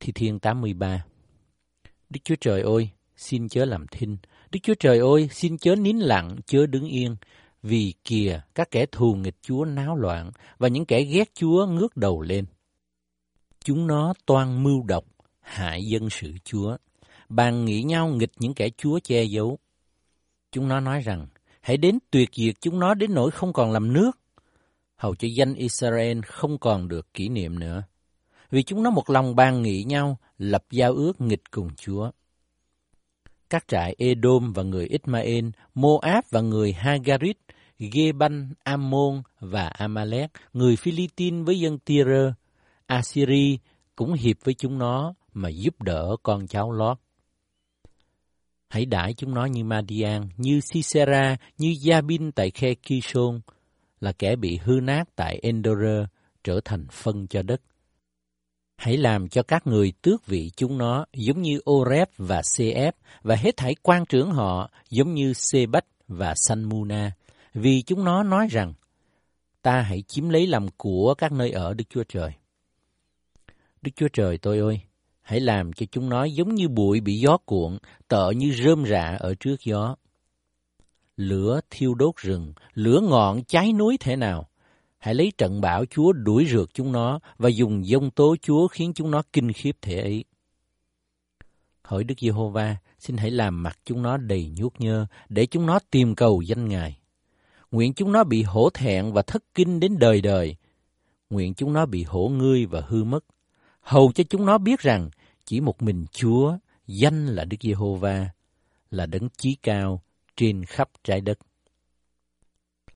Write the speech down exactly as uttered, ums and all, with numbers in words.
Thi Thiên tám mươi ba. Đức Chúa Trời ơi, xin chớ làm thinh. Đức Chúa Trời ơi, xin chớ nín lặng, chớ đứng yên. Vì kìa, các kẻ thù nghịch Chúa náo loạn, và những kẻ ghét Chúa ngước đầu lên. Chúng nó toan mưu độc, hại dân sự Chúa, bàn nghĩ nhau nghịch những kẻ Chúa che giấu. Chúng nó nói rằng, hãy đến tuyệt diệt chúng nó đến nỗi không còn làm nước, hầu cho danh Israel không còn được kỷ niệm nữa. Vì chúng nó một lòng bàn nghị nhau, lập giao ước nghịch cùng Chúa. Các trại Edom và người Ismael, Moab và người Hagarit, Geban, Ammon và Amalek, người Philippines với dân Tyre, Assyri cũng hiệp với chúng nó mà giúp đỡ con cháu Lót. Hãy đãi chúng nó như Madian, như Sisera, như Gia-bin tại khe Kishon, là kẻ bị hư nát tại Endor, trở thành phân cho đất. Hãy làm cho các người tước vị chúng nó giống như Oreb và Sê-ép, và hết thảy quan trưởng họ giống như Sê-bách và Sanh-mu-na, vì chúng nó nói rằng, ta hãy chiếm lấy làm của các nơi ở Đức Chúa Trời. Đức Chúa Trời tôi ơi, hãy làm cho chúng nó giống như bụi bị gió cuộn, tợ như rơm rạ ở trước gió. Lửa thiêu đốt rừng, lửa ngọn cháy núi thế nào? Hãy lấy trận bão Chúa đuổi rượt chúng nó, và dùng giông tố Chúa khiến chúng nó kinh khiếp thể ấy. Hỡi Đức Giê-hô-va, xin hãy làm mặt chúng nó đầy nhuốc nhơ, để chúng nó tìm cầu danh Ngài. Nguyện chúng nó bị hổ thẹn và thất kinh đến đời đời. Nguyện chúng nó bị hổ ngươi và hư mất. Hầu cho chúng nó biết rằng chỉ một mình Chúa, danh là Đức Giê-hô-va, là đấng chí cao trên khắp trái đất.